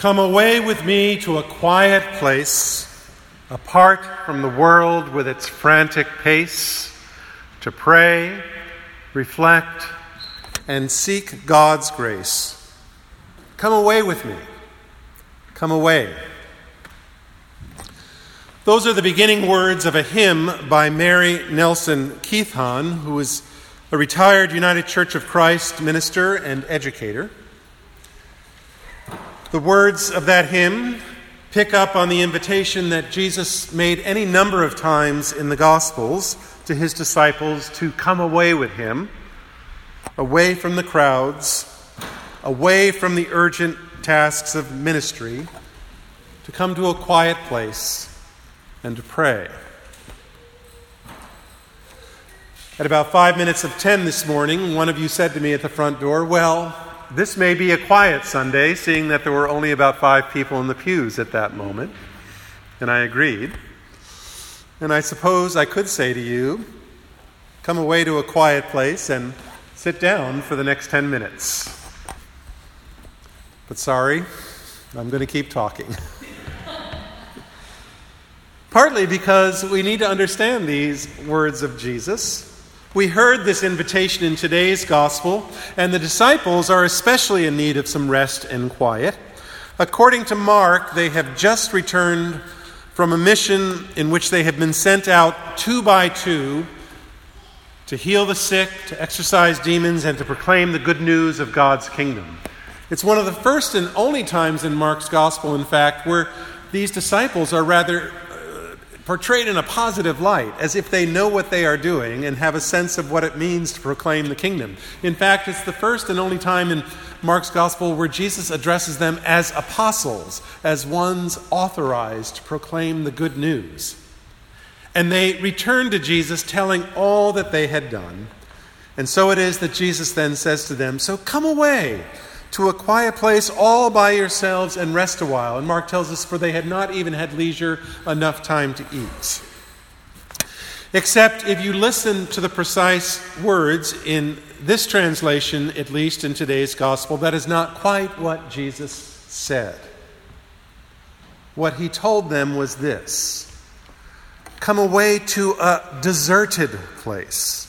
Come away with me to a quiet place, apart from the world with its frantic pace, to pray, reflect, and seek God's grace. Come away with me. Come away. Those are the beginning words of a hymn by Mary Nelson Keithon, who is a retired United Church of Christ minister and educator. The words of that hymn pick up on the invitation that Jesus made any number of times in the Gospels to his disciples to come away with him, away from the crowds, away from the urgent tasks of ministry, to come to a quiet place and to pray. At about 5 minutes of 10 this morning, one of you said to me at the front door, "Well, this may be a quiet Sunday, seeing that there were only about 5 people in the pews at that moment." And I agreed. And I suppose I could say to you, come away to a quiet place and sit down for the next 10 minutes. But sorry, I'm going to keep talking. Partly because we need to understand these words of Jesus. We heard this invitation in today's gospel, and the disciples are especially in need of some rest and quiet. According to Mark, they have just returned from a mission in which they have been sent out 2 by 2 to heal the sick, to exorcise demons, and to proclaim the good news of God's kingdom. It's one of the first and only times in Mark's gospel, in fact, where these disciples are rather portrayed in a positive light, as if they know what they are doing and have a sense of what it means to proclaim the kingdom. In fact, it's the first and only time in Mark's gospel where Jesus addresses them as apostles, as ones authorized to proclaim the good news. And they return to Jesus telling all that they had done. And so it is that Jesus then says to them, "So come away to a quiet place all by yourselves and rest a while." And Mark tells us, for they had not even had leisure enough time to eat. Except if you listen to the precise words in this translation, at least in today's gospel, that is not quite what Jesus said. What he told them was this: come away to a deserted place.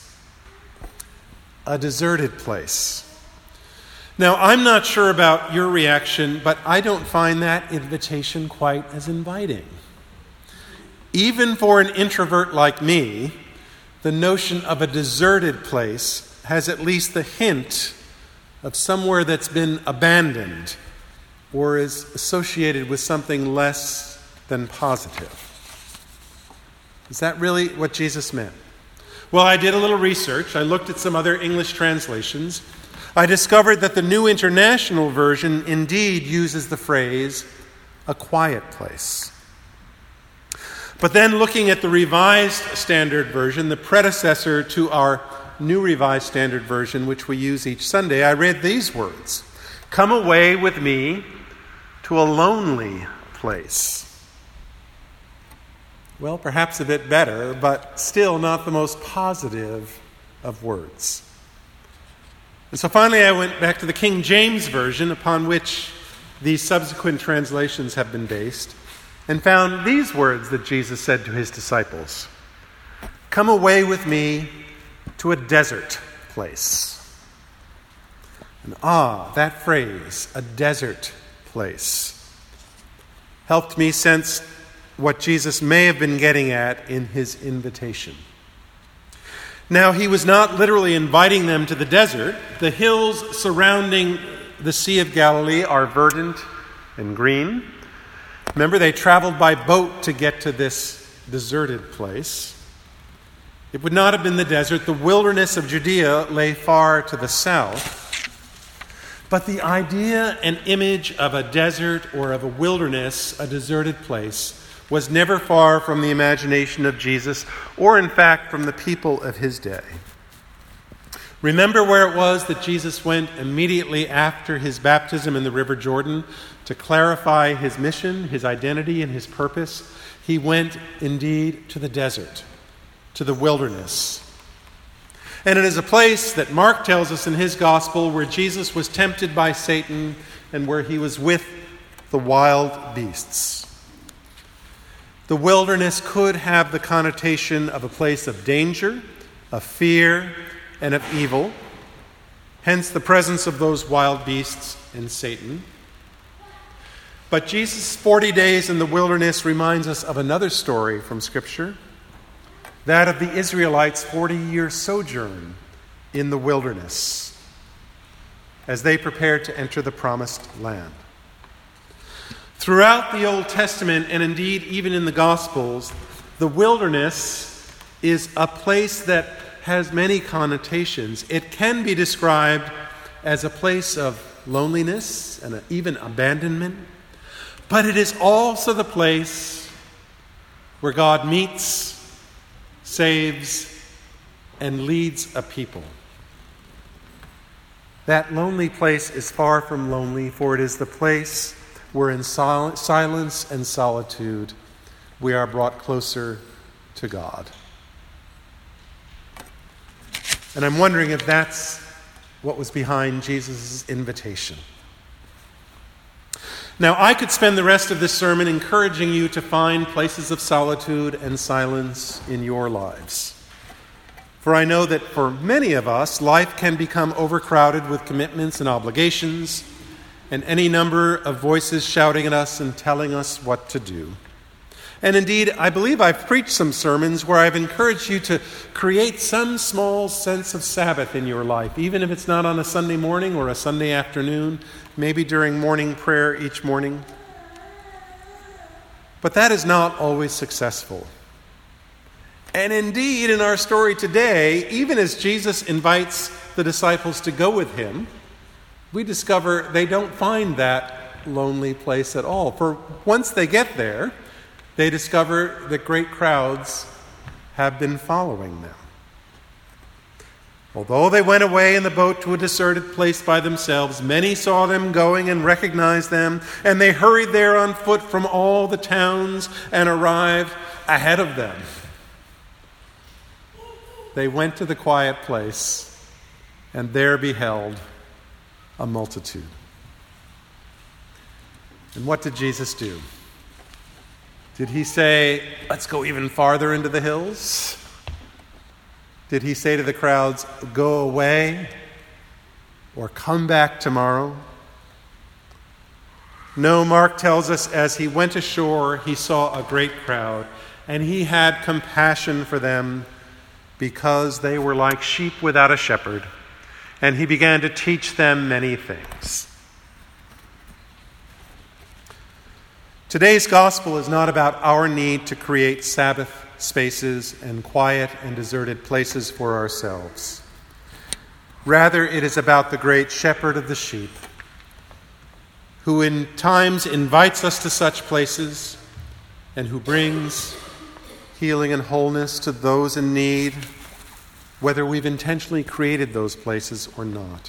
A deserted place. Now, I'm not sure about your reaction, but I don't find that invitation quite as inviting. Even for an introvert like me, the notion of a deserted place has at least the hint of somewhere that's been abandoned or is associated with something less than positive. Is that really what Jesus meant? Well, I did a little research. I looked at some other English translations. I discovered that the New International Version indeed uses the phrase, a quiet place. But then looking at the Revised Standard Version, the predecessor to our New Revised Standard Version, which we use each Sunday, I read these words: come away with me to a lonely place. Well, perhaps a bit better, but still not the most positive of words. And so finally I went back to the King James Version, upon which these subsequent translations have been based, and found these words that Jesus said to his disciples: come away with me to a desert place. And that phrase, a desert place, helped me sense what Jesus may have been getting at in his invitation. Now, he was not literally inviting them to the desert. The hills surrounding the Sea of Galilee are verdant and green. Remember, they traveled by boat to get to this deserted place. It would not have been the desert. The wilderness of Judea lay far to the south. But the idea and image of a desert or of a wilderness, a deserted place, was never far from the imagination of Jesus, or in fact from the people of his day. Remember where it was that Jesus went immediately after his baptism in the River Jordan to clarify his mission, his identity, and his purpose? He went indeed to the desert, to the wilderness. And it is a place that Mark tells us in his gospel where Jesus was tempted by Satan and where he was with the wild beasts. The wilderness could have the connotation of a place of danger, of fear, and of evil, hence the presence of those wild beasts and Satan. But Jesus' 40 days in the wilderness reminds us of another story from Scripture, that of the Israelites' 40-year sojourn in the wilderness as they prepared to enter the promised land. Throughout the Old Testament, and indeed even in the Gospels, the wilderness is a place that has many connotations. It can be described as a place of loneliness and even abandonment, but it is also the place where God meets, saves, and leads a people. That lonely place is far from lonely, for it is the place where in silence and solitude we are brought closer to God. And I'm wondering if that's what was behind Jesus' invitation. Now, I could spend the rest of this sermon encouraging you to find places of solitude and silence in your lives. For I know that for many of us, life can become overcrowded with commitments and obligations, and any number of voices shouting at us and telling us what to do. And indeed, I believe I've preached some sermons where I've encouraged you to create some small sense of Sabbath in your life, even if it's not on a Sunday morning or a Sunday afternoon, maybe during morning prayer each morning. But that is not always successful. And indeed, in our story today, even as Jesus invites the disciples to go with him, we discover they don't find that lonely place at all. For once they get there, they discover that great crowds have been following them. Although they went away in the boat to a deserted place by themselves, many saw them going and recognized them, and they hurried there on foot from all the towns and arrived ahead of them. They went to the quiet place and there beheld a multitude. And what did Jesus do? Did he say, let's go even farther into the hills? Did he say to the crowds, go away or come back tomorrow? No, Mark tells us as he went ashore, he saw a great crowd, and he had compassion for them because they were like sheep without a shepherd. And he began to teach them many things. Today's gospel is not about our need to create Sabbath spaces and quiet and deserted places for ourselves. Rather, it is about the great shepherd of the sheep, who in times invites us to such places and who brings healing and wholeness to those in need, whether we've intentionally created those places or not.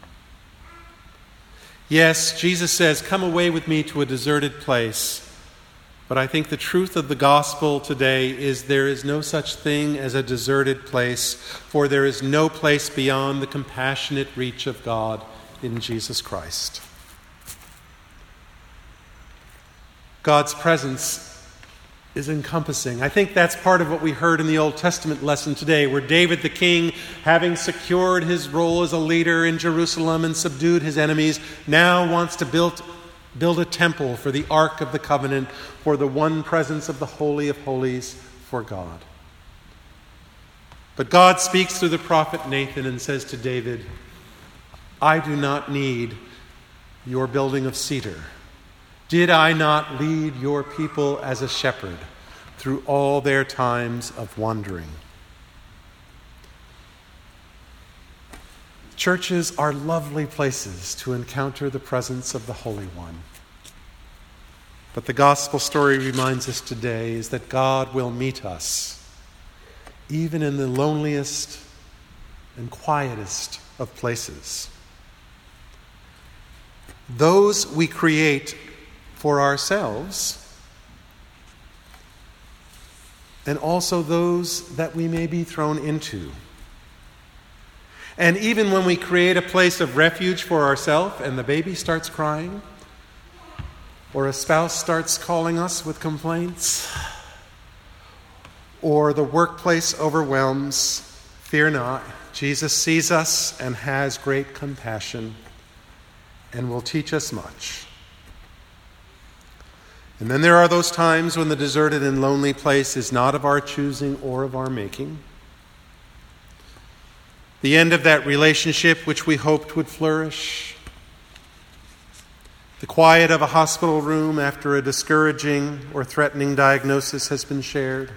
Yes, Jesus says, come away with me to a deserted place. But I think the truth of the gospel today is there is no such thing as a deserted place, for there is no place beyond the compassionate reach of God in Jesus Christ. God's presence is encompassing. I think that's part of what we heard in the Old Testament lesson today, where David the king, having secured his role as a leader in Jerusalem and subdued his enemies, now wants to build a temple for the Ark of the Covenant, for the one presence of the Holy of Holies for God. But God speaks through the prophet Nathan and says to David, I do not need your building of cedar. Did I not lead your people as a shepherd through all their times of wandering? Churches are lovely places to encounter the presence of the Holy One. But the gospel story reminds us today is that God will meet us even in the loneliest and quietest of places. Those we create for ourselves, and also those that we may be thrown into. And even when we create a place of refuge for ourselves and the baby starts crying, or a spouse starts calling us with complaints, or the workplace overwhelms, fear not. Jesus sees us and has great compassion and will teach us much. And then there are those times when the deserted and lonely place is not of our choosing or of our making. The end of that relationship which we hoped would flourish. The quiet of a hospital room after a discouraging or threatening diagnosis has been shared.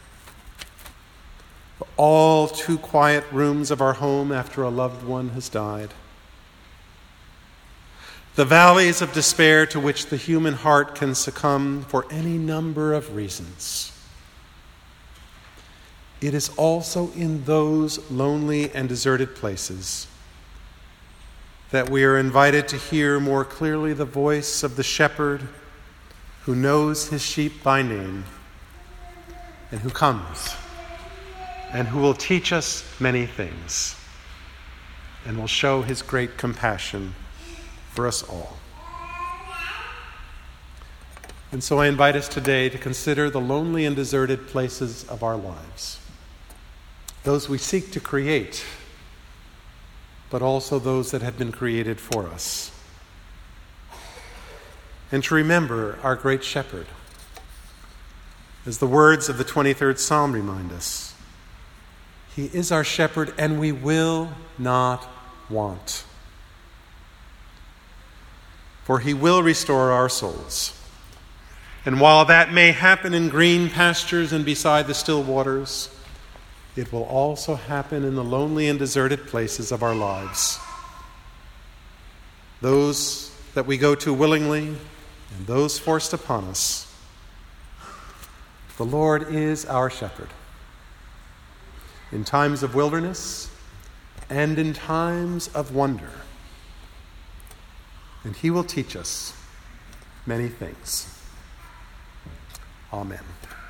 The all too quiet rooms of our home after a loved one has died. The valleys of despair to which the human heart can succumb for any number of reasons. It is also in those lonely and deserted places that we are invited to hear more clearly the voice of the shepherd who knows his sheep by name and who comes and who will teach us many things and will show his great compassion for us all. And so I invite us today to consider the lonely and deserted places of our lives, those we seek to create, but also those that have been created for us. And to remember our great shepherd, as the words of the 23rd Psalm remind us. He is our shepherd, and we will not want. For he will restore our souls. And while that may happen in green pastures and beside the still waters, it will also happen in the lonely and deserted places of our lives. Those that we go to willingly and those forced upon us. The Lord is our shepherd. In times of wilderness and in times of wonder. And he will teach us many things. Amen.